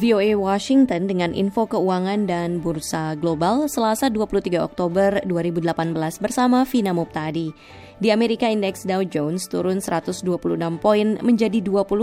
VOA Washington dengan info keuangan dan bursa global Selasa 23 Oktober 2018 bersama Vina Muptadi. Di Amerika, indeks Dow Jones turun 126 poin menjadi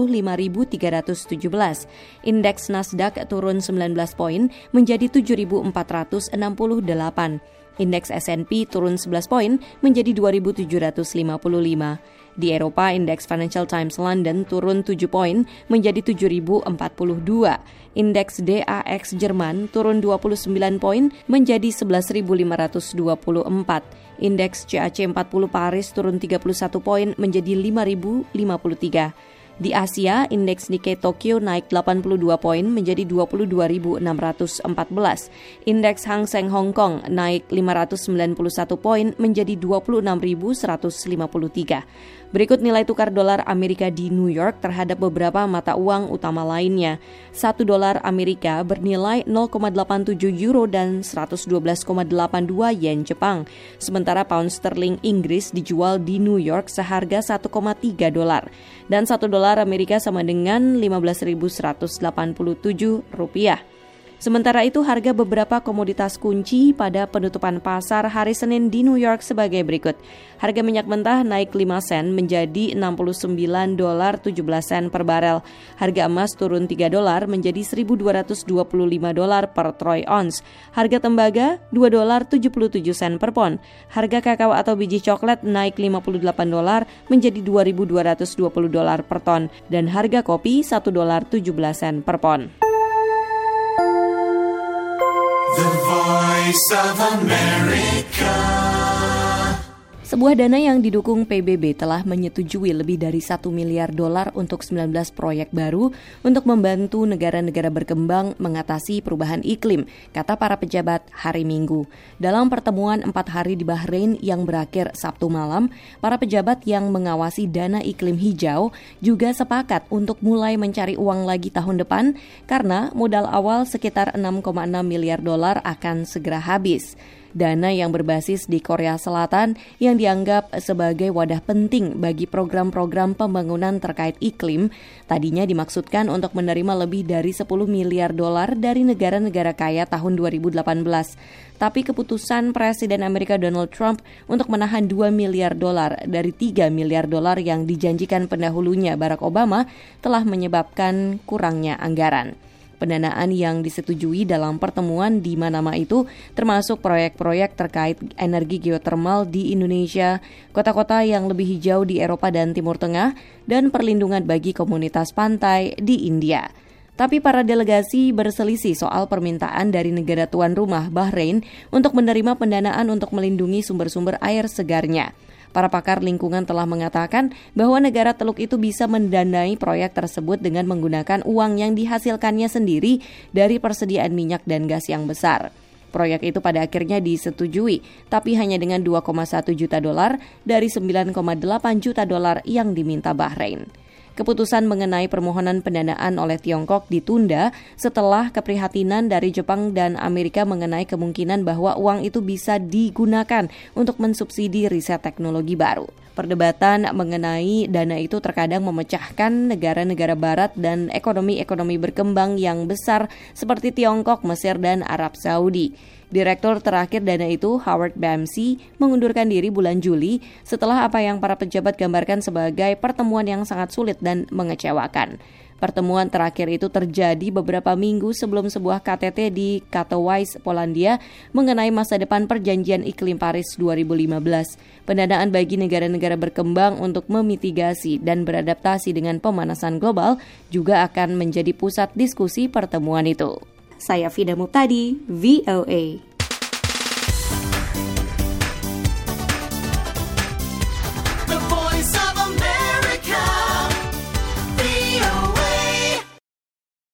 25.317. Indeks Nasdaq turun 19 poin menjadi 7.468. Indeks S&P turun 11 poin menjadi 2.755. Di Eropa, indeks Financial Times London turun 7 poin menjadi 7.042. Indeks DAX Jerman turun 29 poin menjadi 11.524. Indeks CAC 40 Paris turun 31 poin menjadi 5.053. Di Asia, indeks Nikkei Tokyo naik 82 poin menjadi 22.614. Indeks Hang Seng Hong Kong naik 591 poin menjadi 26.153. Berikut nilai tukar dolar Amerika di New York terhadap beberapa mata uang utama lainnya. 1 dolar Amerika bernilai 0,87 euro dan 112,82 yen Jepang. Sementara pound sterling Inggris dijual di New York seharga 1,3 dolar. Dan 1 dolar Amerika sama dengan 15.187 rupiah. Sementara itu, harga beberapa komoditas kunci pada penutupan pasar hari Senin di New York sebagai berikut. Harga minyak mentah naik 5 sen menjadi $69.17 per barel. Harga emas turun $3 menjadi $1.225 per troy ounce. Harga tembaga $2.77 per pon. Harga kakao atau biji coklat naik $58 menjadi $2.220 per ton. Dan harga kopi $1.17 per pon. The Voice of America. Sebuah dana yang didukung PBB telah menyetujui lebih dari $1 miliar untuk 19 proyek baru untuk membantu negara-negara berkembang mengatasi perubahan iklim, kata para pejabat hari Minggu. Dalam pertemuan 4 hari di Bahrain yang berakhir Sabtu malam, para pejabat yang mengawasi dana iklim hijau juga sepakat untuk mulai mencari uang lagi tahun depan karena modal awal sekitar $6,6 miliar akan segera habis. Dana yang berbasis di Korea Selatan yang dianggap sebagai wadah penting bagi program-program pembangunan terkait iklim tadinya dimaksudkan untuk menerima lebih dari $10 miliar dari negara-negara kaya tahun 2018. Tapi keputusan Presiden Amerika Donald Trump untuk menahan $2 miliar dari $3 miliar yang dijanjikan pendahulunya Barack Obama telah menyebabkan kurangnya anggaran. Pendanaan yang disetujui dalam pertemuan di Manama itu termasuk proyek-proyek terkait energi geotermal di Indonesia, kota-kota yang lebih hijau di Eropa dan Timur Tengah, dan perlindungan bagi komunitas pantai di India. Tapi para delegasi berselisih soal permintaan dari negara tuan rumah Bahrain untuk menerima pendanaan untuk melindungi sumber-sumber air segarnya. Para pakar lingkungan telah mengatakan bahwa negara teluk itu bisa mendanai proyek tersebut dengan menggunakan uang yang dihasilkannya sendiri dari persediaan minyak dan gas yang besar. Proyek itu pada akhirnya disetujui, tapi hanya dengan $2,1 juta dari $9,8 juta yang diminta Bahrain. Keputusan mengenai permohonan pendanaan oleh Tiongkok ditunda setelah keprihatinan dari Jepang dan Amerika mengenai kemungkinan bahwa uang itu bisa digunakan untuk mensubsidi riset teknologi baru. Perdebatan mengenai dana itu terkadang memecahkan negara-negara barat dan ekonomi-ekonomi berkembang yang besar seperti Tiongkok, Mesir, dan Arab Saudi. Direktur terakhir dana itu, Howard Bamsi, mengundurkan diri bulan Juli setelah apa yang para pejabat gambarkan sebagai pertemuan yang sangat sulit dan mengecewakan. Pertemuan terakhir itu terjadi beberapa minggu sebelum sebuah KTT di Katowice, Polandia mengenai masa depan Perjanjian Iklim Paris 2015. Pendanaan bagi negara-negara berkembang untuk memitigasi dan beradaptasi dengan pemanasan global juga akan menjadi pusat diskusi pertemuan itu. Saya Vina Muptadi, VOA.